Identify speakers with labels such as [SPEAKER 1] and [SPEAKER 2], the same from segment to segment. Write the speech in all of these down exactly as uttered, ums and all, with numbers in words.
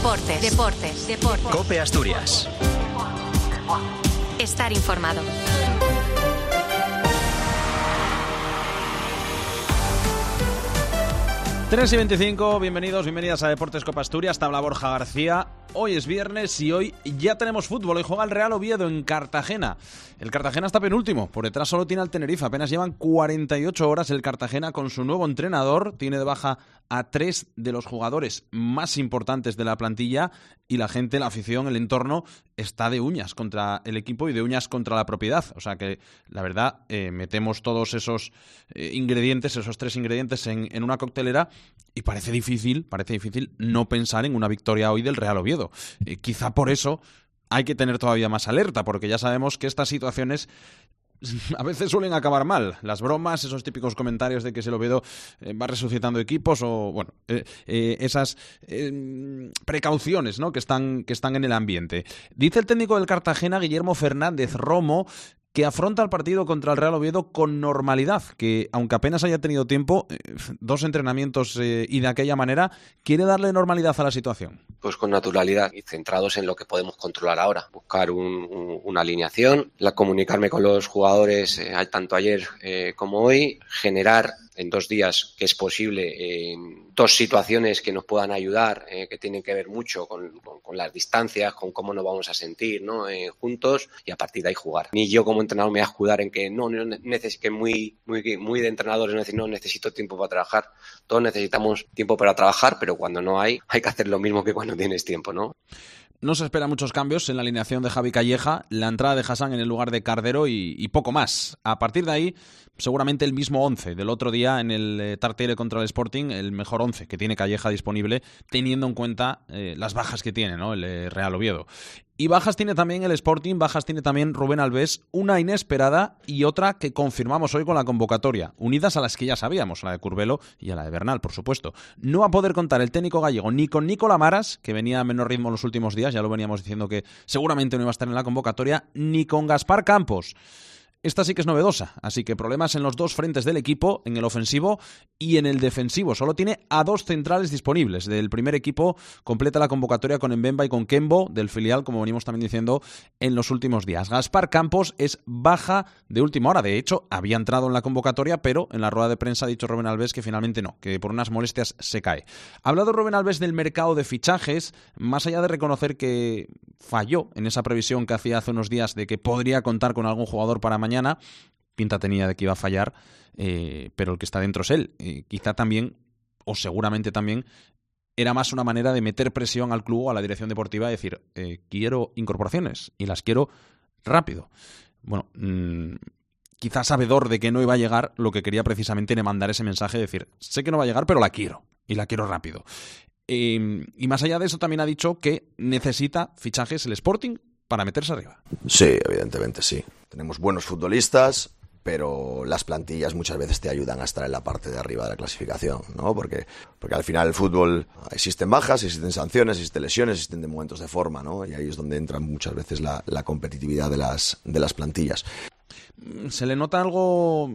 [SPEAKER 1] Deportes, deportes, deportes.
[SPEAKER 2] COPE Asturias.
[SPEAKER 1] Estar informado.
[SPEAKER 3] tres y veinticinco, bienvenidos, bienvenidas a Deportes Copa Asturias, tabla Borja García. Hoy es viernes y hoy ya tenemos fútbol. Hoy juega el Real Oviedo en Cartagena. El Cartagena está penúltimo, por detrás solo tiene al Tenerife. Apenas llevan cuarenta y ocho horas el Cartagena con su nuevo entrenador. Tiene de baja a tres de los jugadores más importantes de la plantilla y la gente, la afición, el entorno está de uñas contra el equipo y de uñas contra la propiedad. O sea que, la verdad, eh, metemos todos esos eh, ingredientes, esos tres ingredientes en, en una coctelera y parece difícil, parece difícil no pensar en una victoria hoy del Real Oviedo. Eh, quizá por eso hay que tener todavía más alerta, porque ya sabemos que estas situaciones a veces suelen acabar mal. Las bromas, esos típicos comentarios de que el Oviedo eh, va resucitando equipos o, bueno, eh, eh, esas eh, precauciones, ¿no?, que están, que están en el ambiente. Dice el técnico del Cartagena, Guillermo Fernández Romo, que afronta el partido contra el Real Oviedo con normalidad, que aunque apenas haya tenido tiempo, eh, dos entrenamientos eh, y de aquella manera, quiere darle normalidad a la situación.
[SPEAKER 4] Pues con naturalidad y centrados en lo que podemos controlar ahora, buscar un, un, una alineación, la comunicarme con los jugadores eh, tanto ayer eh, como hoy, generar en dos días, que es posible, eh, dos situaciones que nos puedan ayudar, eh, que tienen que ver mucho con, con, con las distancias, con cómo nos vamos a sentir, ¿no?, eh, juntos, y a partir de ahí jugar. Ni yo como entrenador me voy a escudar en que no, no necesito, que muy, muy, muy de entrenadores no, decir, no necesito tiempo para trabajar. Todos necesitamos tiempo para trabajar, pero cuando no hay, hay que hacer lo mismo que cuando tienes tiempo, ¿no?
[SPEAKER 3] No se esperan muchos cambios en la alineación de Javi Calleja, la entrada de Hassan en el lugar de Cardero y, y poco más. A partir de ahí, seguramente el mismo once del otro día en el eh, Tartiere contra el Sporting, el mejor once que tiene Calleja disponible, teniendo en cuenta eh, las bajas que tiene, ¿no?, el eh, Real Oviedo. Y bajas tiene también el Sporting, bajas tiene también Rubén Albés, una inesperada y otra que confirmamos hoy con la convocatoria, unidas a las que ya sabíamos, la de Curbelo y a la de Bernal, por supuesto. No va a poder contar el técnico gallego ni con Nicola Maras, que venía a menor ritmo en los últimos días, ya lo veníamos diciendo que seguramente no iba a estar en la convocatoria, ni con Gaspar Campos. Esta sí que es novedosa, así que problemas en los dos frentes del equipo, en el ofensivo y en el defensivo. Solo tiene a dos centrales disponibles. Del primer equipo completa la convocatoria con Mbemba y con Kembo, del filial, como venimos también diciendo en los últimos días. Gaspar Campos es baja de última hora. De hecho, había entrado en la convocatoria, pero en la rueda de prensa ha dicho Rubén Albés que finalmente no, que por unas molestias se cae. Ha hablado Rubén Albés del mercado de fichajes, más allá de reconocer que falló en esa previsión que hacía hace unos días de que podría contar con algún jugador para mañana. Pinta tenía de que iba a fallar, eh, pero el que está dentro es él. Eh, quizá también, o seguramente también, era más una manera de meter presión al club o a la dirección deportiva y decir, eh, quiero incorporaciones y las quiero rápido. Bueno, mmm, quizá sabedor de que no iba a llegar, lo que quería precisamente era mandar ese mensaje, decir, sé que no va a llegar, pero la quiero, y la quiero rápido. Eh, y más allá de eso también ha dicho que necesita fichajes el Sporting para meterse arriba.
[SPEAKER 5] Sí, evidentemente sí. Tenemos buenos futbolistas, pero las plantillas muchas veces te ayudan a estar en la parte de arriba de la clasificación, ¿no? Porque, porque al final el fútbol existen bajas, existen sanciones, existen lesiones, existen momentos de forma, ¿no? Y ahí es donde entra muchas veces la, la competitividad de las, de las plantillas.
[SPEAKER 3] Se le nota algo,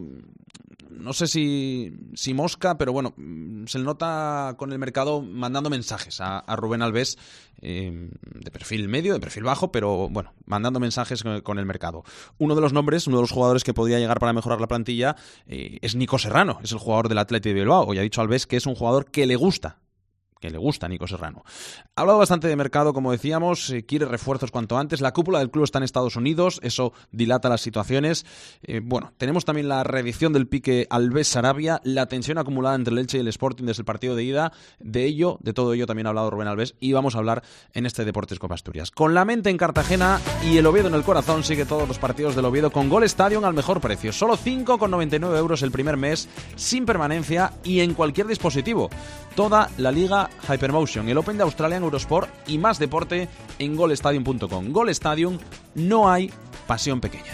[SPEAKER 3] no sé si, si mosca, pero bueno, se le nota con el mercado mandando mensajes a, a Rubén Albés, eh, de perfil medio, de perfil bajo, pero bueno, mandando mensajes con, con el mercado. Uno de los nombres, uno de los jugadores que podría llegar para mejorar la plantilla eh, es Nico Serrano, es el jugador del Athletic de Bilbao. Hoy ha dicho Albés que es un jugador que le gusta. que le gusta a Nico Serrano. Ha hablado bastante de mercado, como decíamos, eh, quiere refuerzos cuanto antes. La cúpula del club está en Estados Unidos, eso dilata las situaciones. Eh, bueno, tenemos también la reedición del pique Albés-Sarabia, la tensión acumulada entre el Elche y el Sporting desde el partido de ida. De ello, de todo ello también ha hablado Rubén Albés y vamos a hablar en este Deportes Copa Asturias. Con la mente en Cartagena y el Oviedo en el corazón, sigue todos los partidos del Oviedo con Gol Stadium al mejor precio. Solo cinco con noventa y nueve euros el primer mes, sin permanencia y en cualquier dispositivo. Toda la liga Hypermotion, el Open de Australia en Eurosport y más deporte en gol stadium punto com. Gol Stadium, no hay pasión pequeña.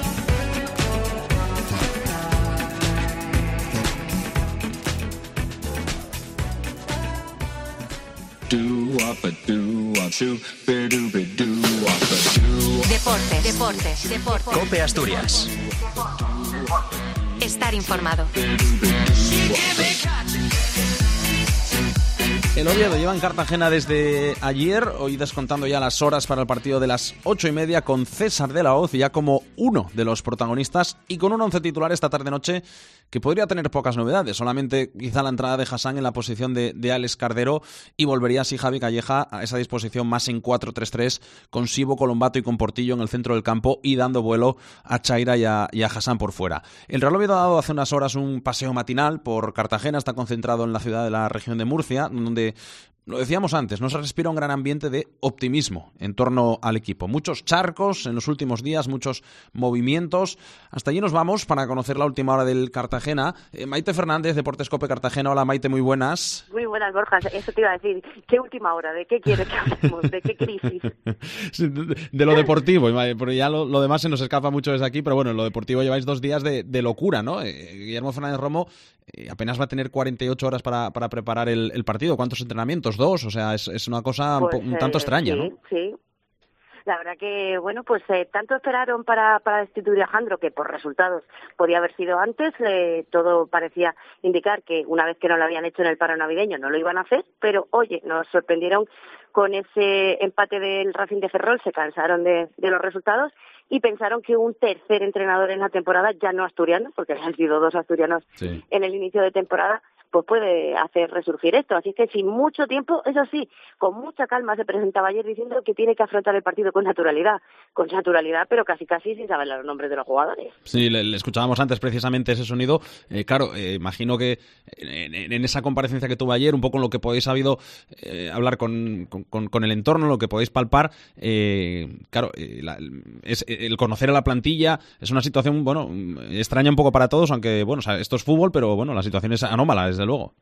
[SPEAKER 1] Deportes, deportes, deportes.
[SPEAKER 2] COPE Asturias.
[SPEAKER 1] Estar informado.
[SPEAKER 3] El Oviedo lleva en Cartagena desde ayer, hoy descontando ya las horas para el partido de las ocho y media con César de la Hoz ya como uno de los protagonistas y con un once titular esta tarde-noche que podría tener pocas novedades, solamente quizá la entrada de Hassan en la posición de, de Alex Cardero y volvería así Javi Calleja a esa disposición más en cuatro tres tres con Sibo, Colombato y con Portillo en el centro del campo y dando vuelo a Chaira y a, y a Hassan por fuera. El Real Oviedo ha dado hace unas horas un paseo matinal por Cartagena, está concentrado en la ciudad de la región de Murcia, donde lo decíamos antes, no se respira un gran ambiente de optimismo en torno al equipo. Muchos charcos en los últimos días, muchos movimientos. Hasta allí nos vamos para conocer la última hora del Cartagena. Eh, Maite Fernández, Deportes Cope Cartagena. Hola Maite, muy buenas.
[SPEAKER 2] Muy buenas, Borja. Eso te iba a decir. ¿Qué última hora? ¿De qué quieres que hablemos? ¿De qué crisis?
[SPEAKER 3] De lo deportivo, porque ya lo, lo demás se nos escapa mucho desde aquí, pero bueno, en lo deportivo lleváis dos días de, de locura, ¿no? Eh, Guillermo Fernández Romo eh, apenas va a tener cuarenta y ocho horas para, para preparar el, el partido. ¿Cuántos entrenamientos? Dos, o sea, es, es una cosa
[SPEAKER 2] pues,
[SPEAKER 3] un, un tanto
[SPEAKER 2] eh,
[SPEAKER 3] extraña,
[SPEAKER 2] sí,
[SPEAKER 3] ¿no?
[SPEAKER 2] Sí, la verdad que, bueno, pues eh, tanto esperaron para, para destituir a Jandro, que por resultados podía haber sido antes, eh, todo parecía indicar que una vez que no lo habían hecho en el paro navideño no lo iban a hacer, pero oye, nos sorprendieron con ese empate del Racing de Ferrol, se cansaron de, de los resultados y pensaron que un tercer entrenador en la temporada, ya no asturiano, porque han sido dos asturianos sí. en el inicio de temporada, pues puede hacer resurgir esto. Así que sin mucho tiempo, eso sí, con mucha calma se presentaba ayer diciendo que tiene que afrontar el partido con naturalidad, con naturalidad, pero casi casi sin saber los nombres de los jugadores.
[SPEAKER 3] Sí, le, le escuchábamos antes precisamente ese sonido. Eh, claro, eh, imagino que en, en esa comparecencia que tuvo ayer, un poco en lo que podéis habido eh, hablar con, con, con el entorno, lo que podéis palpar, eh, claro, eh, la, es, el conocer a la plantilla es una situación, bueno, extraña un poco para todos, aunque, bueno, o sea, esto es fútbol, pero bueno, la situación es anómala, desde luego.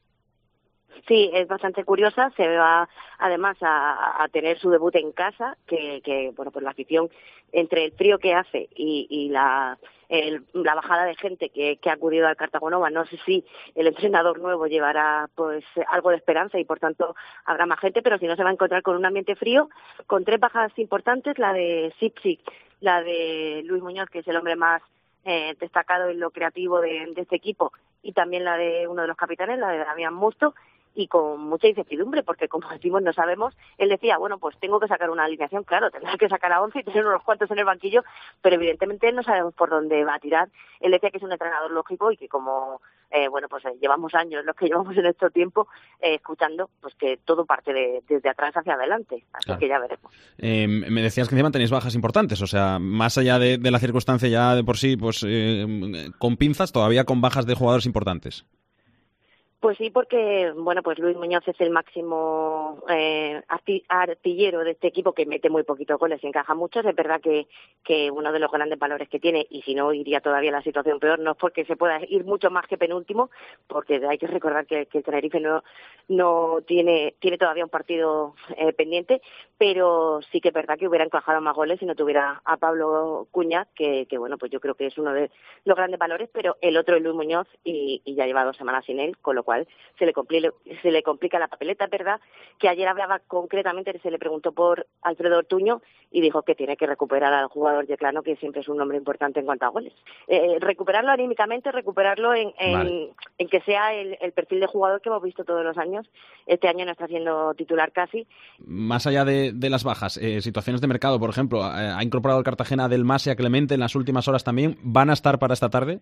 [SPEAKER 2] Sí, es bastante curiosa, se va además a, a tener su debut en casa, que, que bueno, pues la afición, entre el frío que hace y, y la, el, la bajada de gente que, que ha acudido al Cartagonova, no sé si el entrenador nuevo llevará pues algo de esperanza y por tanto habrá más gente, pero si no se va a encontrar con un ambiente frío, con tres bajas importantes, la de Sipsic, la de Luis Muñoz, que es el hombre más eh, destacado en lo creativo de, de este equipo, y también la de uno de los capitanes, la de Damián Musto, y con mucha incertidumbre, porque como decimos, no sabemos. Él decía, bueno, pues tengo que sacar una alineación, claro, tendrá que sacar a once y tener unos cuantos en el banquillo, pero evidentemente no sabemos por dónde va a tirar. Él decía que es un entrenador lógico y que como, eh, bueno, pues eh, llevamos años, los que llevamos en este tiempo, eh, escuchando, pues que todo parte de, desde atrás hacia adelante, así claro. que ya veremos.
[SPEAKER 3] Eh, me decías que encima tenéis bajas importantes, o sea, más allá de, de la circunstancia ya de por sí, pues eh, con pinzas, todavía con bajas de jugadores importantes.
[SPEAKER 2] Pues sí, porque, bueno, pues Luis Muñoz es el máximo eh, artillero de este equipo, que mete muy poquitos goles y encaja muchos. Es verdad que, que uno de los grandes valores que tiene, y si no iría todavía la situación peor, no es porque se pueda ir mucho más que penúltimo, porque hay que recordar que, que el Tenerife no, no tiene, tiene todavía un partido eh, pendiente, pero sí que es verdad que hubiera encajado más goles si no tuviera a Pablo Cuña, que, que bueno, pues yo creo que es uno de los grandes valores, pero el otro es Luis Muñoz y, y ya lleva dos semanas sin él, con lo cual se le complica, se le complica la papeleta. Es verdad que ayer hablaba concretamente, se le preguntó por Alfredo Ortuño y dijo que tiene que recuperar al jugador yeclano, que siempre es un nombre importante en cuanto a goles. Eh, recuperarlo anímicamente, recuperarlo en, en, vale. en que sea el, el perfil de jugador que hemos visto todos los años. Este año no está siendo titular casi.
[SPEAKER 3] Más allá de, de las bajas, eh, situaciones de mercado, por ejemplo, eh, ha incorporado el Cartagena Del Mas y a Clemente en las últimas horas también. ¿Van a estar para esta tarde?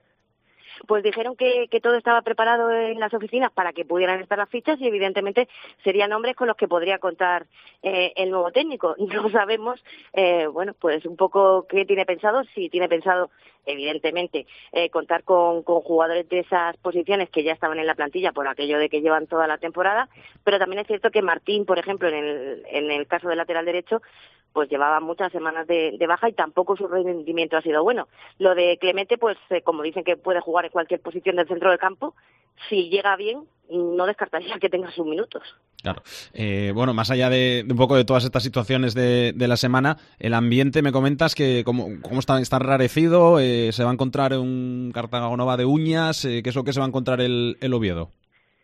[SPEAKER 2] Pues dijeron que, que todo estaba preparado en las oficinas para que pudieran estar las fichas y evidentemente serían nombres con los que podría contar eh, el nuevo técnico. No sabemos, eh, bueno, pues un poco qué tiene pensado, si tiene pensado evidentemente eh, contar con, con jugadores de esas posiciones que ya estaban en la plantilla por aquello de que llevan toda la temporada, pero también es cierto que Martín, por ejemplo, en el, en el caso del lateral derecho, pues llevaba muchas semanas de, de baja y tampoco su rendimiento ha sido bueno. Lo de Clemente, pues eh, como dicen que puede jugar en cualquier posición del centro del campo, si llega bien, no descartaría que tenga sus minutos.
[SPEAKER 3] Claro. Eh, bueno, más allá de, de un poco de todas estas situaciones de, de la semana, el ambiente, me comentas que cómo, cómo está, está enrarecido, eh, se va a encontrar un Cartagonova de uñas, eh, ¿qué es lo que se va a encontrar el, el Oviedo?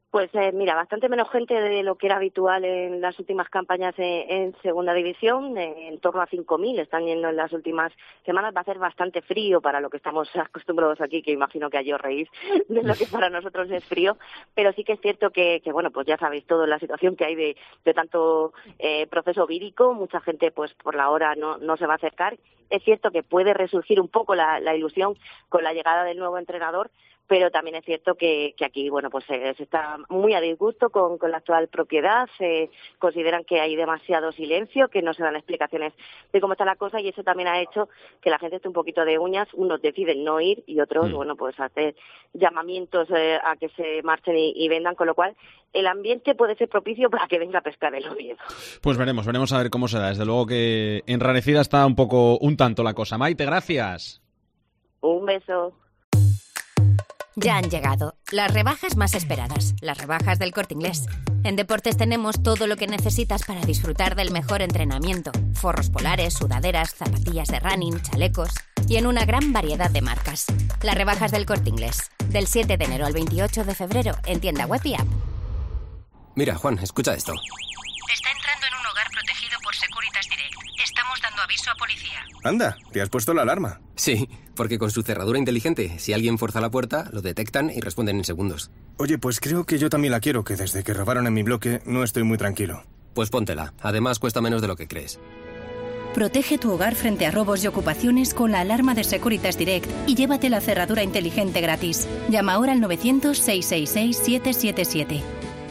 [SPEAKER 2] Pues eh, mira, bastante menos gente de lo que era habitual en las últimas campañas en, en Segunda División, eh, en torno a cinco mil están yendo en las últimas semanas. Va a ser bastante frío para lo que estamos acostumbrados aquí, que imagino que allí os reís de lo que para nosotros es frío, pero sí que es cierto que, que bueno, pues ya sabéis todo la situación que hay de, de tanto eh, proceso vírico, mucha gente pues por la hora no, no se va a acercar. Es cierto que puede resurgir un poco la, la ilusión con la llegada del nuevo entrenador, pero también es cierto que, que aquí, bueno, pues eh, se está muy a disgusto con, con la actual propiedad, se consideran que hay demasiado silencio, que no se dan explicaciones de cómo está la cosa, y eso también ha hecho que la gente esté un poquito de uñas. Unos deciden no ir y otros, mm. bueno, pues hacer llamamientos eh, a que se marchen y, y vendan, con lo cual el ambiente puede ser propicio para que venga a pescar el Oviedo.
[SPEAKER 3] Pues veremos, veremos a ver cómo será. Desde luego que enrarecida está un poco, un tanto la cosa. Maite, gracias.
[SPEAKER 2] Un beso.
[SPEAKER 1] Ya han llegado las rebajas más esperadas, las rebajas del Corte Inglés. En Deportes tenemos todo lo que necesitas para disfrutar del mejor entrenamiento. Forros polares, sudaderas, zapatillas de running, chalecos y en una gran variedad de marcas. Las rebajas del Corte Inglés, del siete de enero al veintiocho de febrero en tienda web y app.
[SPEAKER 6] Mira, Juan, escucha esto.
[SPEAKER 7] Está entrando en un hogar protegido por Securitas Direct. Estamos dando aviso a policía.
[SPEAKER 8] Anda, ¿te has puesto la alarma?
[SPEAKER 6] Sí, porque con su cerradura inteligente, si alguien fuerza la puerta, lo detectan y responden en segundos.
[SPEAKER 8] Oye, pues creo que yo también la quiero, que desde que robaron en mi bloque no estoy muy tranquilo.
[SPEAKER 6] Pues póntela. Además, cuesta menos de lo que crees.
[SPEAKER 9] Protege tu hogar frente a robos y ocupaciones con la alarma de Securitas Direct y llévate la cerradura inteligente gratis. Llama ahora al novecientos, seiscientos sesenta y seis, siete siete siete.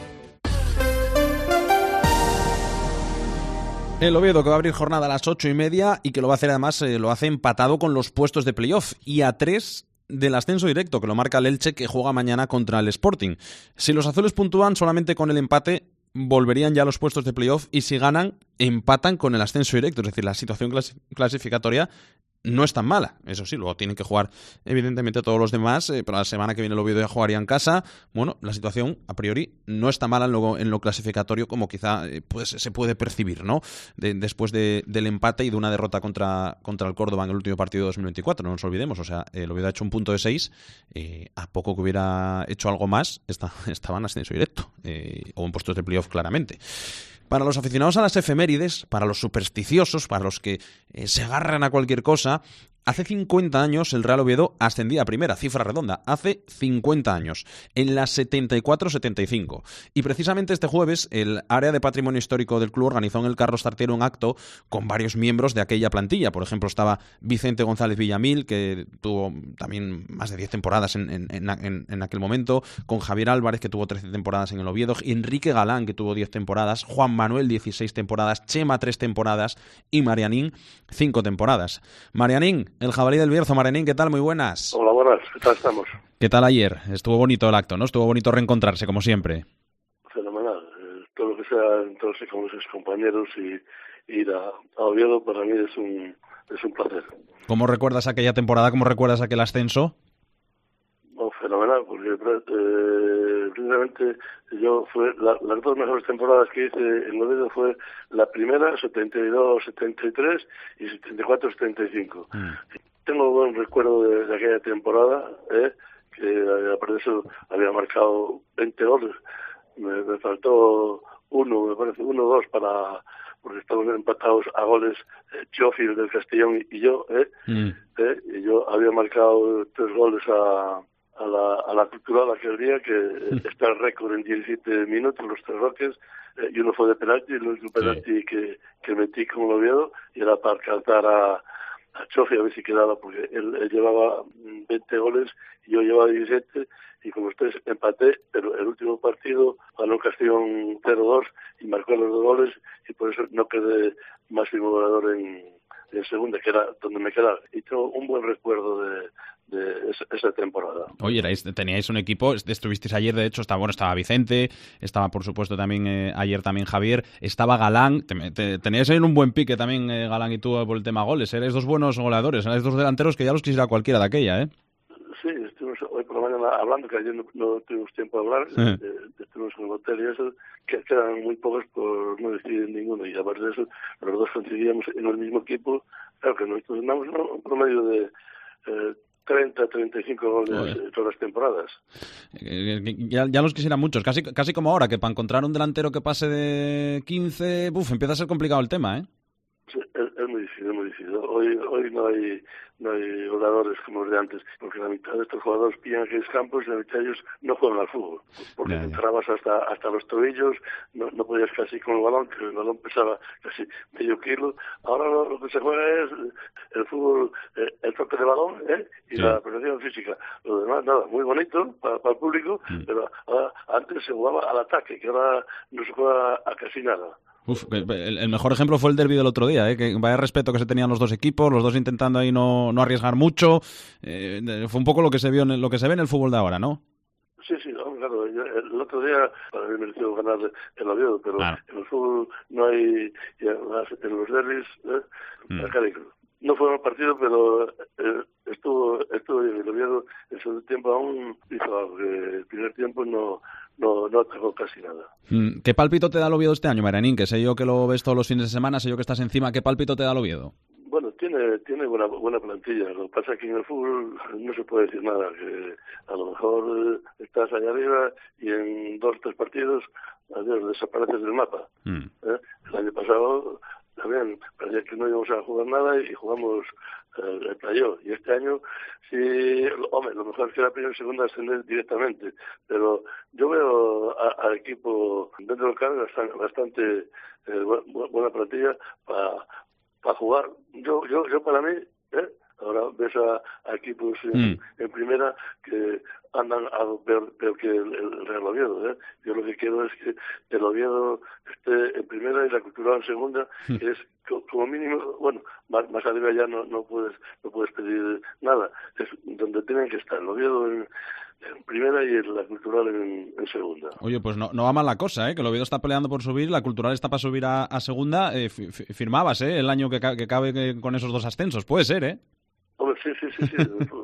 [SPEAKER 3] El Oviedo, que va a abrir jornada a las ocho y media y que lo va a hacer además, eh, lo hace empatado con los puestos de playoff y a tres del ascenso directo, que lo marca el Elche, que juega mañana contra el Sporting. Si los azules puntúan solamente con el empate, volverían ya a los puestos de playoff, y si ganan, empatan con el ascenso directo. Es decir, la situación clas- clasificatoria no es tan mala. Eso sí, luego tienen que jugar evidentemente todos los demás, eh, pero la semana que viene el Oviedo ya jugaría en casa. Bueno, la situación a priori no está mala en lo, en lo clasificatorio, como quizá eh, pues, se puede percibir, ¿no? De, después de, del empate y de una derrota contra, contra el Córdoba en el último partido de dos mil veinticuatro, no nos olvidemos. O sea, el Oviedo ha hecho un punto de seis, eh, a poco que hubiera hecho algo más, está, estaba en ascenso directo, eh, o en puestos de playoff claramente. Para los aficionados a las efemérides, para los supersticiosos, para los que eh, se agarran a cualquier cosa, hace cincuenta años el Real Oviedo ascendía a primera, cifra redonda, hace cincuenta años, en la setenta y cuatro setenta y cinco. Y precisamente este jueves el área de patrimonio histórico del club organizó en el Carlos Tartiere un acto con varios miembros de aquella plantilla. Por ejemplo, estaba Vicente González Villamil, que tuvo también más de diez temporadas en, en, en, en aquel momento, con Javier Álvarez, que tuvo trece temporadas en el Oviedo, Enrique Galán, que tuvo diez temporadas, Juan Manuel, dieciséis temporadas, Chema, tres temporadas, y Marianín, cinco temporadas. Marianín, el jabalí del Bierzo. Marianín, ¿qué tal? Muy buenas.
[SPEAKER 10] Hola, buenas. ¿Qué tal estamos?
[SPEAKER 3] ¿Qué tal ayer? Estuvo bonito el acto, ¿no? Estuvo bonito reencontrarse, como siempre.
[SPEAKER 10] Fenomenal. Eh, todo lo que sea entonces con sus compañeros y ir a, a Oviedo para mí es un, es un placer.
[SPEAKER 3] ¿Cómo recuerdas aquella temporada? ¿Cómo recuerdas aquel ascenso?
[SPEAKER 10] No, fenomenal, porque eh, precisamente yo fue la, las dos mejores temporadas que hice en Oviedo fue la primera, setenta y dos setenta y tres y setenta y cuatro setenta y cinco. Mm. Tengo buen recuerdo de, de aquella temporada, ¿eh? Que aparte de eso había marcado veinte goles, me, me faltó uno, me parece, uno o dos para, porque estaban empatados a goles eh, Chofi del Castellón y, y yo, ¿eh? Mm. ¿eh? Y yo había marcado tres goles a a la, a la Cultural aquel día, que mm. está el récord en diecisiete minutos, los tres roques, eh, y uno fue de penalti, el último penalti sí. que, que metí como lo Oviedo, y era para alcanzar a, a Chofi a ver si quedaba, porque él, él llevaba veinte goles y yo llevaba diecisiete, y como ustedes empaté, pero el último partido ganó Castellón cero dos y marcó los dos goles, y por eso no quedé máximo goleador en, en segunda, que era donde me quedaba. Y tengo un buen recuerdo de de esa, esa temporada.
[SPEAKER 3] Oye, erais, teníais un equipo, estuvisteis ayer, de hecho, estaba, bueno, estaba Vicente, estaba por supuesto también eh, ayer también Javier, estaba Galán, te, te, teníais ahí un buen pique también eh, Galán y tú por el tema goles, erais dos buenos goleadores, erais dos delanteros que ya los quisiera cualquiera de aquella, ¿eh?
[SPEAKER 10] Sí, estuvimos hoy por la mañana hablando, que ayer no, no tuvimos tiempo de hablar, sí. eh, estuvimos en el hotel y eso, que quedan muy pocos por no decir ninguno, y aparte de eso, los dos coincidíamos en el mismo equipo, claro que nosotros andamos, ¿no?, un promedio de... Eh, treinta, treinta y cinco goles
[SPEAKER 3] Joder.
[SPEAKER 10] todas las temporadas.
[SPEAKER 3] Eh, ya, ya los quisieran muchos, casi, casi como ahora, que para encontrar un delantero que pase de quince, buf, empieza a ser complicado el tema, ¿eh?
[SPEAKER 10] Sí, es, es muy difícil, es muy difícil. Hoy, hoy no hay no hay goleadores como los de antes, porque la mitad de estos jugadores pillan aquellos campos y la mitad de ellos no juegan al fútbol, porque
[SPEAKER 3] Ya, ya.
[SPEAKER 10] te entrabas hasta hasta los tobillos, no, no podías casi con el balón, que el balón pesaba casi medio kilo. Ahora lo, lo que se juega es el fútbol, eh, el toque de balón ¿eh? y
[SPEAKER 3] Sí.
[SPEAKER 10] la protección física. Lo demás, nada, muy bonito para, para el público,
[SPEAKER 3] Mm.
[SPEAKER 10] pero ahora, antes se jugaba al ataque, que ahora no se juega a casi nada.
[SPEAKER 3] Uf, el, el mejor ejemplo fue el derbi del otro día, ¿eh? Que vaya respeto que se tenían los dos equipos, los dos intentando ahí no, no arriesgar mucho. Eh, fue un poco lo que se vio en el- lo que se ve en el fútbol de ahora, ¿no?
[SPEAKER 10] Sí, sí, no, claro. yo- El otro día para mí mereció ganar el Oviedo, pero
[SPEAKER 3] Claro.
[SPEAKER 10] en el fútbol no hay, y además en los derbis, ¿eh?
[SPEAKER 3] Mm.
[SPEAKER 10] Carico. No fue un partido, pero eh, estuvo estuvo bien. El Oviedo en el segundo tiempo aún hizo algo, que el primer tiempo no no no atacó casi nada.
[SPEAKER 3] Mm, ¿Qué pálpito te da el Oviedo este año, Marianín? Que sé yo que lo ves todos los fines de semana, sé yo que estás encima. ¿Qué pálpito te da el Oviedo?
[SPEAKER 10] Bueno, tiene tiene buena buena plantilla. Lo que pasa es que en el fútbol no se puede decir nada. Que a lo mejor eh, estás allá arriba y en dos o tres partidos, adiós, desapareces del mapa.
[SPEAKER 3] Mm.
[SPEAKER 10] ¿eh? El año pasado también parecía que no íbamos a jugar nada y jugamos eh, el playoff. Y este año, sí, hombre, lo mejor es que la primera y segunda ascender directamente. Pero yo veo al equipo dentro del campo bastante, bastante eh, bu- buena plantilla para para jugar. Yo, yo, yo para mí, ¿eh? Ahora ves a, a equipos en,
[SPEAKER 3] Mm.
[SPEAKER 10] en primera que andan algo peor, peor que el, el Real Oviedo. ¿eh? Yo lo que quiero es que el Oviedo esté en primera y la Cultural en segunda, que es co- como mínimo, bueno, más, más arriba ya no, no puedes no puedes pedir nada. Es donde tienen que estar el Oviedo en, en primera y la Cultural en, en segunda.
[SPEAKER 3] Oye, pues no, no va mal la cosa, ¿eh? Que el Oviedo está peleando por subir, la Cultural está para subir a, a segunda. Eh, fi- fi- firmabas, ¿eh? El año que, ca- que cabe que- con esos dos ascensos. Puede ser, ¿eh?
[SPEAKER 10] Hombre, sí, sí, sí, sí.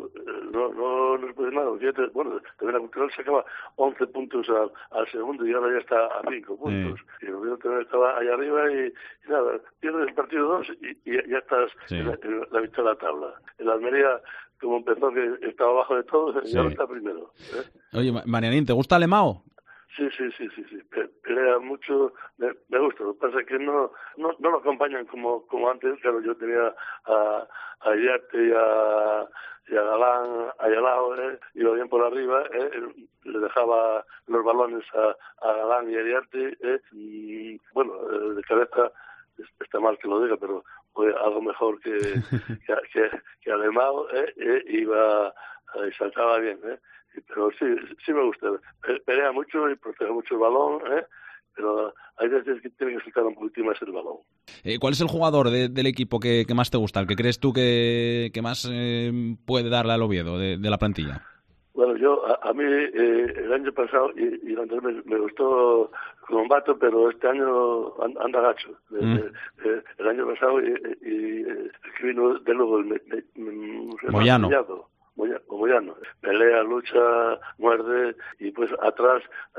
[SPEAKER 10] No, no, no se puede nada. Fíjate, bueno, también la Cultural sacaba once puntos al, al segundo y ahora ya está a cinco puntos. Y el Oviedo también estaba allá arriba y, y nada, pierdes el partido dos y, y ya estás
[SPEAKER 3] Sí.
[SPEAKER 10] en, la, en la mitad de la tabla. El Almería, como empezó que estaba abajo de todo,
[SPEAKER 3] Sí.
[SPEAKER 10] y ahora está primero. ¿eh?
[SPEAKER 3] Oye, Ma- Marianín, ¿te gusta Alemão?
[SPEAKER 10] Sí, sí, sí, sí, sí. Pe- pelea mucho, me, me gusta. Lo que pasa es que no, no, no lo acompañan como, como antes. Claro, yo tenía a, a Iarte y a, y a Galán allá al lado, ¿eh? Iba bien por arriba, ¿eh? Le dejaba los balones a, a Galán y a Iarte, ¿eh? Y bueno, eh, de cabeza está mal que lo diga, pero fue algo mejor que, que, que, que Alemão, ¿eh? ¿eh? Iba y saltaba bien, ¿eh? Pero sí, sí me gusta. Pe- Pelea mucho y protege mucho el balón, ¿eh? Pero hay veces que tiene que soltar un poquitín más el balón.
[SPEAKER 3] Eh, ¿Cuál es el jugador de- del equipo que, que más te gusta? ¿El que crees tú que, que más eh, puede darle al Oviedo de, de la plantilla?
[SPEAKER 10] Bueno, yo, a, a mí eh, el año pasado y, y el anterior me, me gustó Combato, pero este año an- anda gacho. Eh,
[SPEAKER 3] Mm.
[SPEAKER 10] eh, el año pasado y, y, y el que vino de luego el me, me- me- ¿cómo se llama?
[SPEAKER 3] Moyano.
[SPEAKER 10] Mellado. Moya- o Moyano. Pelea, lucha, muerde y pues atrás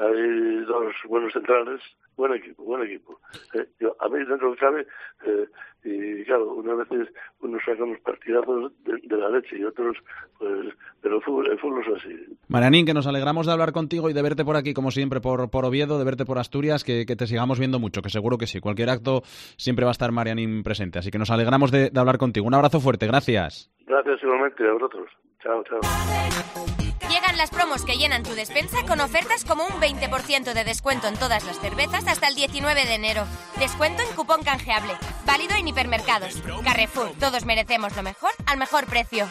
[SPEAKER 10] hay dos buenos centrales. Buen equipo, buen equipo. Eh, yo, a mí dentro del cabe, eh, y claro, unas veces unos sacan unos partidazos de, de la leche y otros, pues, pero el fútbol, el fútbol es así.
[SPEAKER 3] Marianín, que nos alegramos de hablar contigo y de verte por aquí, como siempre, por, por Oviedo, de verte por Asturias, que, que te sigamos viendo mucho, que seguro que sí. Cualquier acto siempre va a estar Marianín presente, así que nos alegramos de, de hablar contigo. Un abrazo fuerte, gracias.
[SPEAKER 10] Gracias igualmente a vosotros. Chao, chao.
[SPEAKER 11] Llegan las promos que llenan tu despensa con ofertas como un veinte por ciento de descuento en todas las cervezas hasta el diecinueve de enero. Descuento en cupón canjeable. Válido en hipermercados. Carrefour, todos merecemos lo mejor al mejor precio.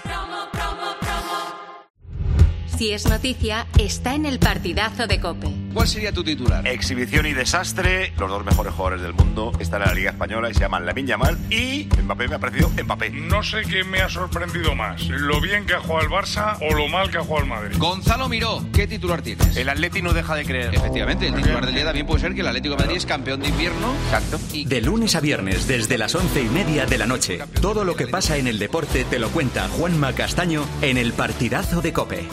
[SPEAKER 9] Si es noticia, está en el partidazo de COPE.
[SPEAKER 12] ¿Cuál sería tu titular? Exhibición y desastre. Los dos mejores jugadores del mundo están en la Liga Española y se llaman Lamine Yamal y Mbappé. Me ha parecido Mbappé.
[SPEAKER 13] No sé qué me ha sorprendido más, lo bien que ha jugado el Barça o lo mal que ha jugado el Madrid.
[SPEAKER 12] Gonzalo Miró, ¿qué titular tienes? El Atleti no deja de creer. Efectivamente, el titular del día también puede ser que el Atlético de Madrid es campeón de invierno. Exacto.
[SPEAKER 14] De lunes a viernes, desde las once y media de la noche. Todo lo que pasa en el deporte te lo cuenta Juanma Castaño en el partidazo de COPE.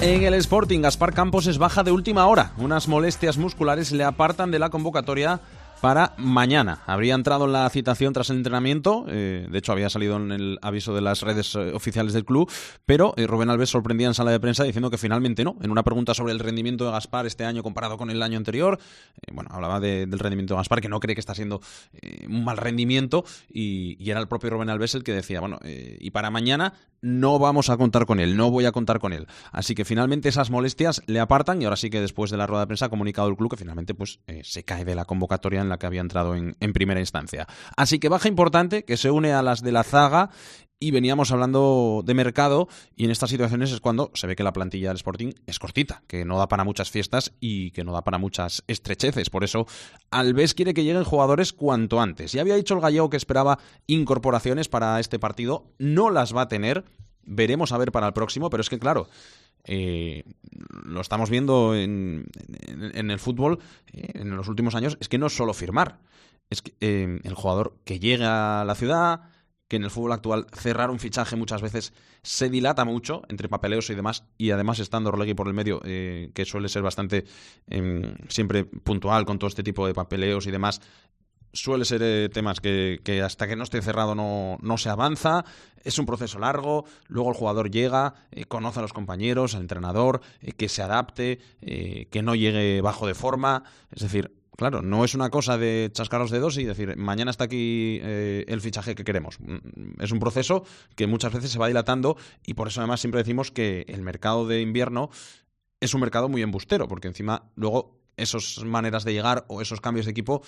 [SPEAKER 3] En el Sporting, Gaspar Campos es baja de última hora. Unas molestias musculares le apartan de la convocatoria para mañana. Habría entrado en la citación tras el entrenamiento, eh, de hecho había salido en el aviso de las redes eh, oficiales del club, pero eh, Rubén Albés sorprendía en sala de prensa diciendo que finalmente no. En una pregunta sobre el rendimiento de Gaspar este año comparado con el año anterior, eh, bueno, hablaba de, del rendimiento de Gaspar, que no cree que está siendo eh, un mal rendimiento, y, y era el propio Rubén Albés el que decía, bueno, eh, y para mañana no vamos a contar con él, no voy a contar con él. Así que finalmente esas molestias le apartan, y ahora sí que después de la rueda de prensa ha comunicado el club que finalmente pues eh, se cae de la convocatoria en la que había entrado en, en primera instancia. Así que baja importante que se une a las de la zaga, y veníamos hablando de mercado, y en estas situaciones es cuando se ve que la plantilla del Sporting es cortita, que no da para muchas fiestas y que no da para muchas estrecheces. Por eso Albés quiere que lleguen jugadores cuanto antes. Ya había dicho el gallego que esperaba incorporaciones para este partido, no las va a tener, veremos a ver para el próximo, pero es que claro, Eh, lo estamos viendo en, en, en el fútbol eh, en los últimos años, es que no es solo firmar, es que eh, el jugador que llega a la ciudad, que en el fútbol actual cerrar un fichaje muchas veces se dilata mucho entre papeleos y demás, y además estando Orlegui por el medio, eh, que suele ser bastante eh, siempre puntual con todo este tipo de papeleos y demás, suele ser eh, temas que, que hasta que no esté cerrado no, no se avanza. Es un proceso largo, luego el jugador llega, eh, conoce a los compañeros, al entrenador, eh, que se adapte, eh, que no llegue bajo de forma. Es decir, claro, no es una cosa de chascar los dedos y decir, mañana está aquí eh, el fichaje que queremos. Es un proceso que muchas veces se va dilatando, y por eso además siempre decimos que el mercado de invierno es un mercado muy embustero, porque encima luego esas maneras de llegar o esos cambios de equipo,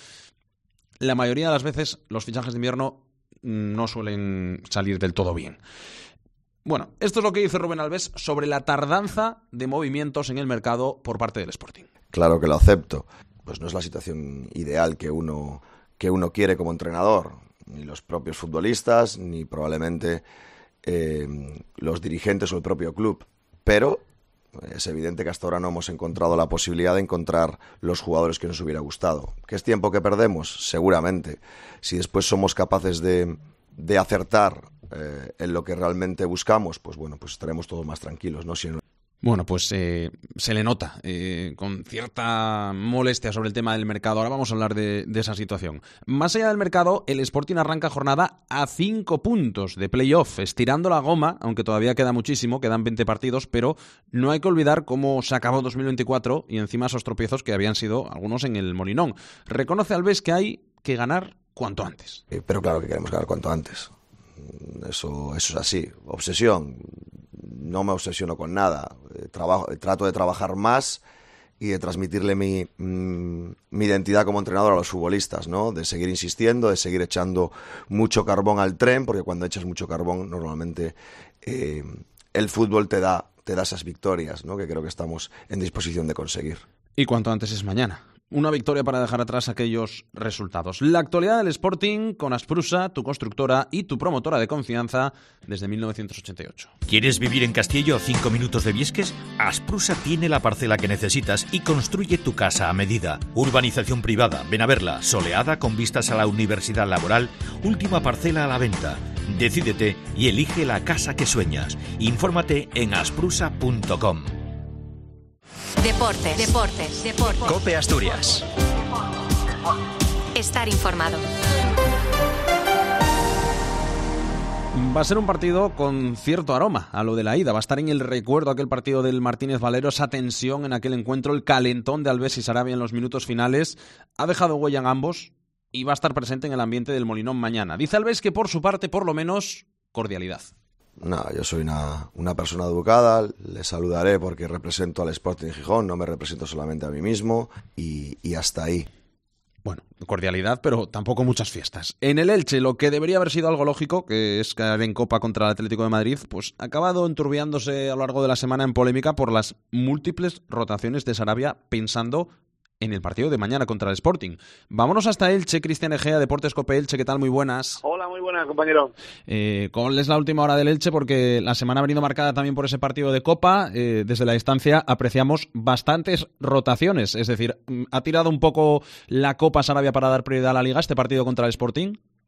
[SPEAKER 3] la mayoría de las veces los fichajes de invierno no suelen salir del todo bien. Bueno, esto es lo que dice Rubén Albés sobre la tardanza de movimientos en el mercado por parte del Sporting.
[SPEAKER 5] Claro que lo acepto. Pues no es la situación ideal que uno, que uno quiere como entrenador, ni los propios futbolistas, ni probablemente eh, los dirigentes o el propio club. Pero es evidente que hasta ahora no hemos encontrado la posibilidad de encontrar los jugadores que nos hubiera gustado. ¿Qué es tiempo que perdemos? Seguramente. Si después somos capaces de, de acertar eh, en lo que realmente buscamos, pues bueno, pues estaremos todos más tranquilos, ¿no? Si no...
[SPEAKER 3] Bueno, pues eh, se le nota eh, con cierta molestia sobre el tema del mercado. Ahora vamos a hablar de, de esa situación. Más allá del mercado, el Sporting arranca jornada a cinco puntos de playoff, estirando la goma, aunque todavía queda muchísimo, quedan veinte partidos, pero no hay que olvidar cómo se acabó dos mil veinticuatro y encima esos tropiezos que habían sido algunos en el Molinón. Reconoce Albés que hay que ganar cuanto antes.
[SPEAKER 5] Eh, pero claro que queremos ganar cuanto antes. Eso, eso es así. Obsesión. No me obsesiono con nada. Trabajo, trato de trabajar más y de transmitirle mi, mm, mi identidad como entrenador a los futbolistas, ¿no? De seguir insistiendo, de seguir echando mucho carbón al tren, porque cuando echas mucho carbón normalmente eh, el fútbol te da, te da esas victorias, ¿no? Que creo que estamos en disposición de conseguir.
[SPEAKER 3] Y cuanto antes es mañana. Una victoria para dejar atrás aquellos resultados. La actualidad del Sporting con Asprusa, tu constructora y tu promotora de confianza desde mil novecientos ochenta y ocho.
[SPEAKER 15] ¿Quieres vivir en Castillo a cinco minutos de Viesques? Asprusa tiene la parcela que necesitas y construye tu casa a medida. Urbanización privada, ven a verla, soleada con vistas a la Universidad Laboral, última parcela a la venta. Decídete y elige la casa que sueñas. Infórmate en asprusa punto com.
[SPEAKER 9] Deportes, deportes, deportes.
[SPEAKER 14] COPE Asturias.
[SPEAKER 9] Estar informado.
[SPEAKER 3] Va a ser un partido con cierto aroma a lo de la ida. Va a estar en el recuerdo aquel partido del Martínez Valero, esa tensión en aquel encuentro, el calentón de Albés y Sarabia en los minutos finales. Ha dejado huella en ambos y va a estar presente en el ambiente del Molinón mañana. Dice Albés que por su parte, por lo menos, cordialidad.
[SPEAKER 5] No, yo soy una, una persona educada, le saludaré porque represento al Sporting Gijón, no me represento solamente a mí mismo y, y hasta ahí.
[SPEAKER 3] Bueno, cordialidad, pero tampoco muchas fiestas. En el Elche, lo que debería haber sido algo lógico, que es caer en Copa contra el Atlético de Madrid, pues ha acabado enturbiándose a lo largo de la semana en polémica por las múltiples rotaciones de Sarabia pensando en el partido de mañana contra el Sporting. Vámonos hasta Elche, Cristian Egea, Deportes Cope Elche, ¿qué tal? Muy buenas.
[SPEAKER 16] Hola, muy buenas, compañero.
[SPEAKER 3] Eh, ¿Cuál es la última hora del Elche? Porque la semana ha venido marcada también por ese partido de Copa. Eh, desde la distancia apreciamos bastantes rotaciones. Es decir, ¿ha tirado un poco la Copa Sarabia para dar prioridad a la Liga este partido contra el Sporting?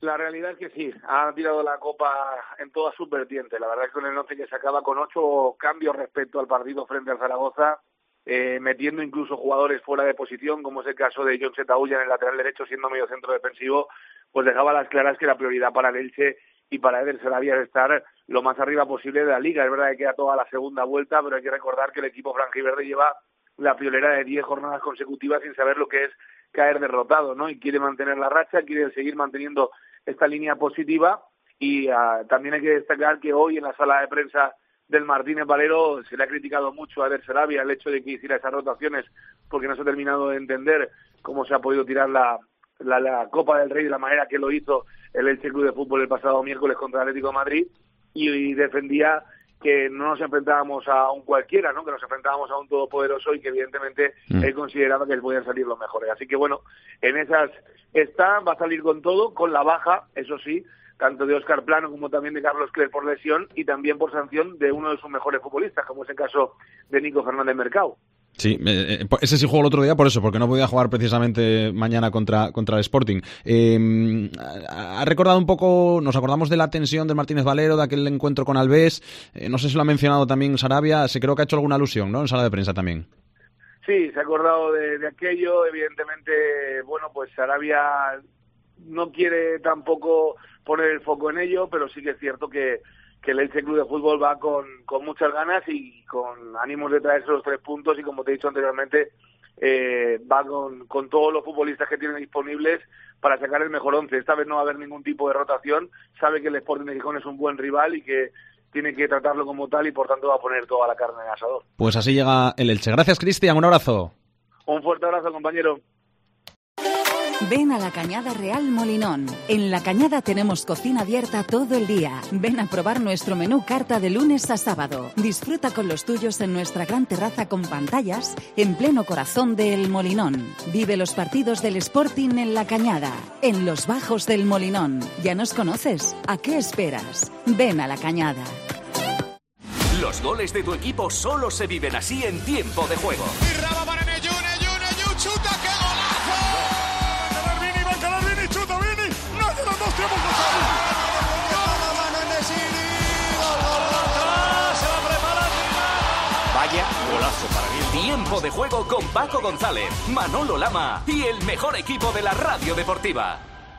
[SPEAKER 16] La realidad es que sí, ha tirado la copa en todas sus vertientes. La verdad es que con el once que se acaba con ocho cambios respecto al partido frente al Zaragoza, eh, metiendo incluso jugadores fuera de posición, como es el caso de Jon Setaúlla en el lateral derecho, siendo medio centro defensivo, pues dejaba las claras que la prioridad para el Elche y para Eder Sarabia es estar lo más arriba posible de la Liga. Es verdad que queda toda la segunda vuelta, pero hay que recordar que el equipo franjiverde lleva la friolera de diez jornadas consecutivas sin saber lo que es caer derrotado, ¿no? Y quiere mantener la racha, quiere seguir manteniendo esta línea positiva y uh, también hay que destacar que hoy en la sala de prensa del Martínez Valero se le ha criticado mucho a Eder Sarabia el hecho de que hiciera esas rotaciones porque no se ha terminado de entender cómo se ha podido tirar la, la, la Copa del Rey de la manera que lo hizo el Elche Club de Fútbol el pasado miércoles contra el Atlético de Madrid y, y defendía que no nos enfrentábamos a un cualquiera, ¿no? Que nos enfrentábamos a un todopoderoso y que evidentemente mm. él consideraba que les podían salir los mejores. Así que bueno, en esas está, va a salir con todo, con la baja, eso sí, tanto de Óscar Plano como también de Carlos Cler por lesión y también por sanción de uno de sus mejores futbolistas, como es el caso de Nico Fernández Mercado.
[SPEAKER 3] Sí, eh, ese sí jugó el otro día por eso, porque no podía jugar precisamente mañana contra, contra el Sporting. Eh, ha recordado un poco, nos acordamos de la tensión del Martínez Valero, de aquel encuentro con Alves, eh, no sé si lo ha mencionado también Sarabia, se creo que ha hecho alguna alusión, ¿no?, en sala de prensa también.
[SPEAKER 16] Sí, se ha acordado de, de aquello, evidentemente, bueno, pues Sarabia no quiere tampoco poner el foco en ello, pero sí que es cierto que que el Elche Club de Fútbol va con, con muchas ganas y con ánimos de traerse los tres puntos y, como te he dicho anteriormente, eh, va con, con todos los futbolistas que tiene disponibles para sacar el mejor once. Esta vez no va a haber ningún tipo de rotación, sabe que el Sporting de Gijón es un buen rival y que tiene que tratarlo como tal y por tanto va a poner toda la carne en el asador.
[SPEAKER 3] Pues así llega el Elche. Gracias, Cristian, un abrazo.
[SPEAKER 16] Un fuerte abrazo, compañero.
[SPEAKER 17] Ven a La Cañada Real Molinón. En La Cañada tenemos cocina abierta todo el día. Ven a probar nuestro menú carta de lunes a sábado. Disfruta con los tuyos en nuestra gran terraza con pantallas en pleno corazón de El Molinón. Vive los partidos del Sporting en La Cañada, en los bajos del Molinón. ¿Ya nos conoces? ¿A qué esperas? Ven a La Cañada.
[SPEAKER 18] Los goles de tu equipo solo se viven así en tiempo de juego.
[SPEAKER 19] Y Raba para Neyun, Neyun, Neyun, chuta, ¡qué golazo!
[SPEAKER 18] Vaya golazo para mí. Tiempo de juego con Paco González, Manolo Lama y el mejor equipo de la radio deportiva.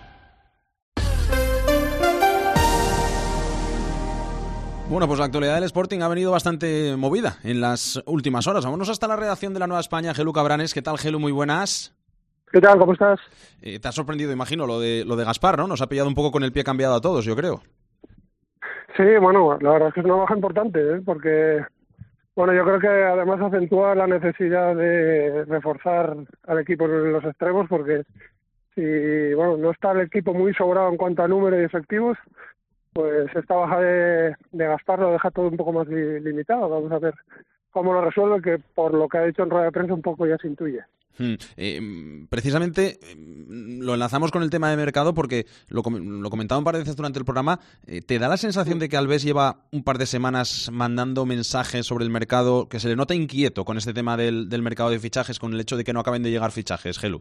[SPEAKER 3] Bueno, pues la actualidad del Sporting ha venido bastante movida en las últimas horas. Vámonos hasta la redacción de La Nueva España. Gelu Cabranes, ¿qué tal, Gelu? Muy buenas.
[SPEAKER 20] ¿Qué tal? ¿Cómo estás?
[SPEAKER 3] Eh, te ha sorprendido, imagino, lo de lo de Gaspar, ¿no? Nos ha pillado un poco con el pie cambiado a todos, yo creo.
[SPEAKER 20] Sí, bueno, la verdad es que es una baja importante, ¿eh? Porque, bueno, yo creo que además acentúa la necesidad de reforzar al equipo en los extremos, porque si, bueno, no está el equipo muy sobrado en cuanto a número y efectivos, pues esta baja de, de Gaspar lo deja todo un poco más li, limitado. Vamos a ver cómo lo resuelve, que por lo que ha dicho en rueda de prensa un poco ya se intuye.
[SPEAKER 3] Hmm. Eh, precisamente eh, lo enlazamos con el tema de mercado porque lo, lo comentaba un par de veces durante el programa. Eh, ¿Te da la sensación de que Alves lleva un par de semanas mandando mensajes sobre el mercado, que se le nota inquieto con este tema del, del mercado de fichajes, con el hecho de que no acaben de llegar fichajes, Gelu?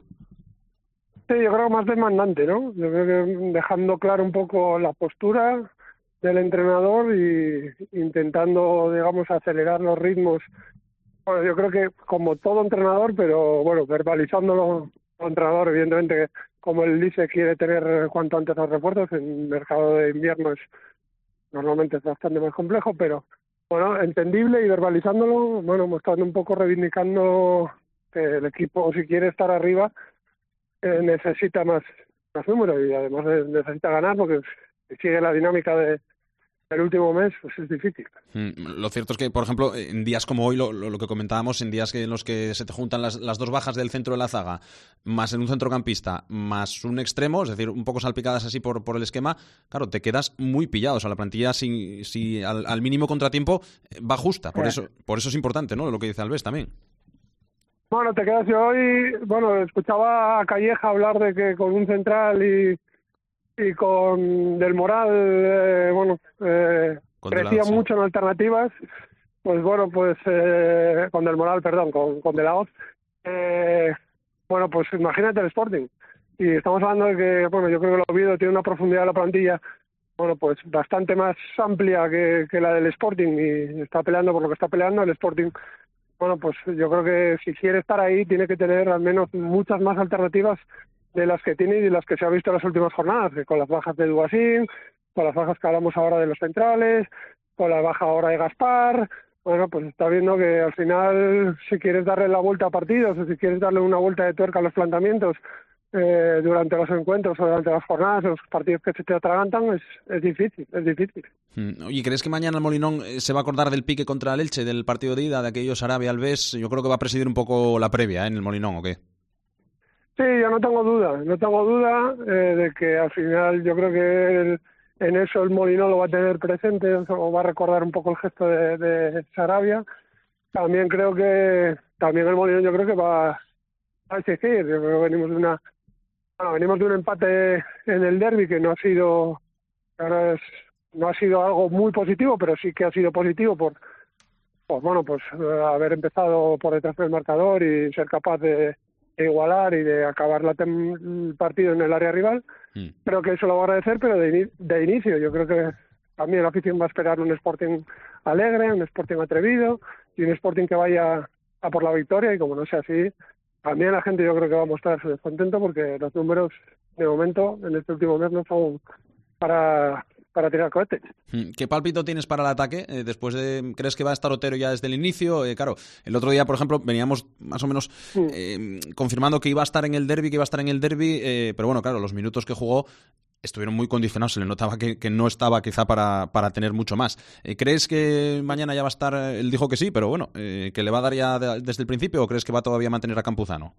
[SPEAKER 20] Sí, yo creo más demandante, ¿no? Yo creo que dejando claro un poco la postura del entrenador y intentando, digamos, acelerar los ritmos. Bueno, yo creo que como todo entrenador, pero bueno, verbalizándolo como entrenador, evidentemente, que como él dice, quiere tener cuanto antes los refuerzos. En el mercado de invierno es normalmente es bastante más complejo, pero bueno, entendible y verbalizándolo, bueno, mostrando un poco, reivindicando que el equipo, si quiere estar arriba, eh, necesita más, más números y además necesita ganar, porque si sigue la dinámica de el último mes, pues es difícil.
[SPEAKER 3] Mm, lo cierto es que, por ejemplo, en días como hoy, lo, lo, lo que comentábamos, en días que, en los que se te juntan las, las dos bajas del centro de la zaga, más en un centrocampista, más un extremo, es decir, un poco salpicadas así por, por el esquema, claro, te quedas muy pillado. O sea, la plantilla, si, si al, al mínimo contratiempo, va justa. Por, eh. eso, por eso es importante, ¿no?, lo que dice Alves también.
[SPEAKER 20] Bueno, te quedas yo hoy, bueno, escuchaba a Calleja hablar de que con un central y y con Del Moral, eh, bueno, eh, crecía sí. mucho en alternativas, pues bueno, pues eh, con Del Moral, perdón, con, con De La Hoz, eh, bueno, pues imagínate el Sporting, y estamos hablando de que, bueno, yo creo que el Oviedo tiene una profundidad de la plantilla, bueno, pues bastante más amplia que, que la del Sporting, y está peleando por lo que está peleando. El Sporting, bueno, pues yo creo que si quiere estar ahí tiene que tener al menos muchas más alternativas de las que tiene y de las que se ha visto en las últimas jornadas, con las bajas de Duasín, con las bajas que hablamos ahora de los centrales, con la baja ahora de Gaspar. Bueno, pues está viendo que al final, si quieres darle la vuelta a partidos o si quieres darle una vuelta de tuerca a los planteamientos eh, durante los encuentros o durante las jornadas, los partidos que se te atragantan, es, es difícil, es difícil.
[SPEAKER 3] Oye, ¿crees que mañana el Molinón se va a acordar del pique contra el Elche, del partido de ida, de aquellos Sarabia-Alves? Yo creo que va a presidir un poco la previa, ¿eh? En el Molinón, ¿o qué?
[SPEAKER 20] Sí, yo no tengo duda, no tengo duda eh, de que al final yo creo que el, en eso el Molinón lo va a tener presente, o va a recordar un poco el gesto de, de Sarabia. También creo que, también el Molinón yo creo que va a exigir. Yo creo que venimos de una, bueno, venimos de un empate en el derbi que no ha sido, ahora es, no ha sido algo muy positivo, pero sí que ha sido positivo por, por bueno, pues haber empezado por detrás del marcador y ser capaz de de igualar y de acabar la tem- el partido en el área rival. Mm. Creo que eso lo va a agradecer, pero de, in- de inicio yo creo que también la afición va a esperar un Sporting alegre, un Sporting atrevido y un Sporting que vaya a por la victoria, y como no sea así, también la gente yo creo que va a mostrar su descontento, porque los números de momento en este último mes no son para para tirar cohetes.
[SPEAKER 3] ¿Qué pálpito tienes para el ataque? Eh, después de, ¿crees que va a estar Otero ya desde el inicio? Eh, claro, el otro día, por ejemplo, veníamos más o menos eh, confirmando que iba a estar en el derbi, que iba a estar en el derbi, eh, pero bueno, claro, los minutos que jugó estuvieron muy condicionados, se le notaba que, que no estaba quizá para, para tener mucho más. Eh, ¿Crees que mañana ya va a estar? Él dijo que sí, pero bueno, eh, ¿que le va a dar ya de, desde el principio, o crees que va todavía a mantener a Campuzano?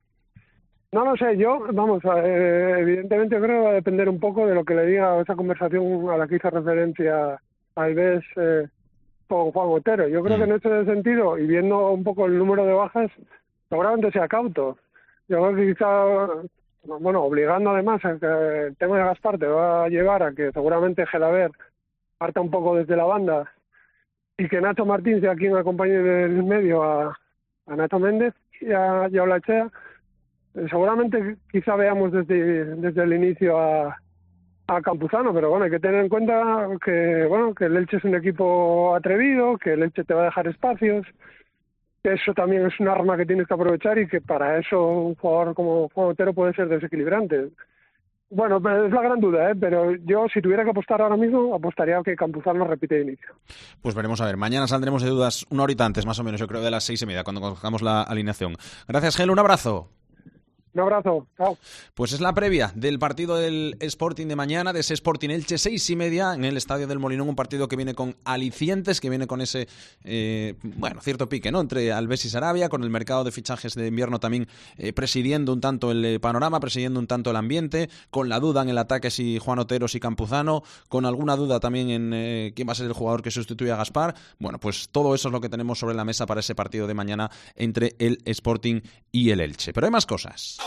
[SPEAKER 20] No lo sé, yo, vamos, eh, evidentemente creo que va a depender un poco de lo que le diga esa conversación a la que hizo referencia Alves eh, con Juan Otero. Yo creo mm. que en ese sentido, y viendo un poco el número de bajas, seguramente sea cauto. Yo creo que quizá, bueno, obligando además a que el tema de Gaspar te va a llevar a que seguramente Gelaber parta un poco desde la banda y que Nacho Martín sea quien acompañe del medio a, a Nacho Méndez y a, y a Olachea. Seguramente quizá veamos desde desde el inicio a, a Campuzano, pero bueno, hay que tener en cuenta que bueno que el Elche es un equipo atrevido, que el Elche te va a dejar espacios, que eso también es un arma que tienes que aprovechar, y que para eso un jugador como Juan Otero puede ser desequilibrante. Bueno, es la gran duda, ¿eh? Pero yo, si tuviera que apostar ahora mismo, apostaría a que Campuzano repite de inicio.
[SPEAKER 3] Pues veremos a ver. Mañana saldremos de dudas una horita antes, más o menos, yo creo, de las seis y media, cuando cojamos la alineación. Gracias, Gel, un abrazo.
[SPEAKER 20] Un abrazo, chao.
[SPEAKER 3] Pues es la previa del partido del Sporting de mañana, de ese Sporting Elche, seis y media en el Estadio del Molinón, un partido que viene con alicientes, que viene con ese, eh, bueno, cierto pique, ¿no?, entre Alves y Sarabia, con el mercado de fichajes de invierno también eh, presidiendo un tanto el eh, panorama, presidiendo un tanto el ambiente, con la duda en el ataque si Juan Otero, si Campuzano, con alguna duda también en eh, quién va a ser el jugador que sustituya a Gaspar. Bueno, pues todo eso es lo que tenemos sobre la mesa para ese partido de mañana entre el Sporting y el Elche. Pero hay más cosas.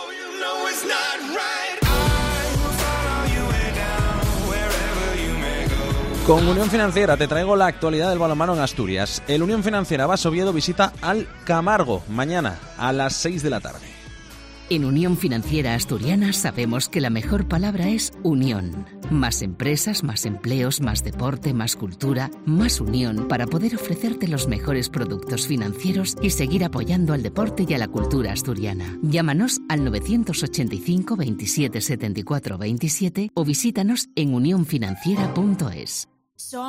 [SPEAKER 3] Con Unión Financiera te traigo la actualidad del balonmano en Asturias. El Unión Financiera Bas Oviedo visita al Camargo mañana a las seis de la tarde.
[SPEAKER 21] En Unión Financiera Asturiana sabemos que la mejor palabra es unión. Más empresas, más empleos, más deporte, más cultura, más unión para poder ofrecerte los mejores productos financieros y seguir apoyando al deporte y a la cultura asturiana. Llámanos al novecientos ochenta y cinco veintisiete setenta y cuatro veintisiete o visítanos en unión financiera punto es.
[SPEAKER 3] Son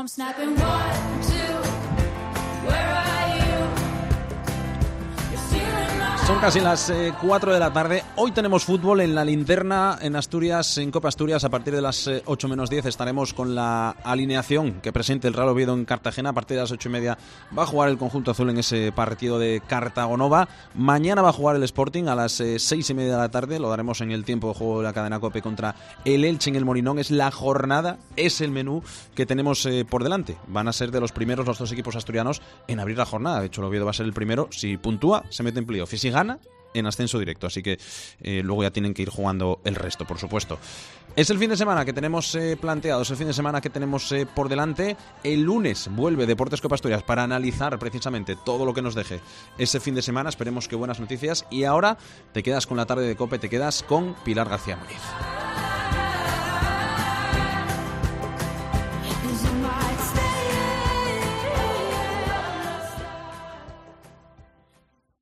[SPEAKER 3] casi las eh, cuatro de la tarde. Hoy tenemos fútbol en la linterna en Asturias, en Copa Asturias. A partir de las eh, ocho menos diez estaremos con la alineación que presente el Real Oviedo en Cartagena. A partir de las ocho y media va a jugar el conjunto azul en ese partido de Cartagonova. Mañana va a jugar el Sporting a las eh, seis y media de la tarde. Lo daremos en el tiempo de juego de la cadena COPE contra el Elche en el Molinón. Es la jornada, es el menú que tenemos eh, por delante. Van a ser de los primeros los dos equipos asturianos en abrir la jornada. De hecho, el Oviedo va a ser el primero. Si puntúa, se mete en playoff. Y si gana, en ascenso directo, así que eh, luego ya tienen que ir jugando el resto, por supuesto. Es el fin de semana que tenemos eh, planteado, es el fin de semana que tenemos eh, por delante. El lunes vuelve Deportes Copa Asturias para analizar precisamente todo lo que nos deje ese fin de semana. Esperemos que buenas noticias. Y ahora te quedas con la tarde de COPE, te quedas con Pilar García Muñiz.